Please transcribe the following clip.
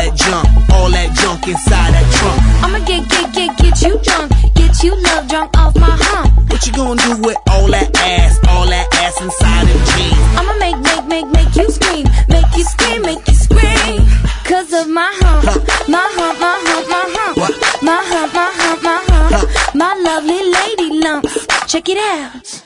all that junk inside that trunk. I'ma get you drunk, get you love drunk off my hump. What you gonna do with all that ass inside them jeans? I'ma make you scream, make you scream, make you scream. Cause of my hump, my hump, my hump, my hump. What? My hump, my hump, my hump. My lovely lady lumps. Check it out.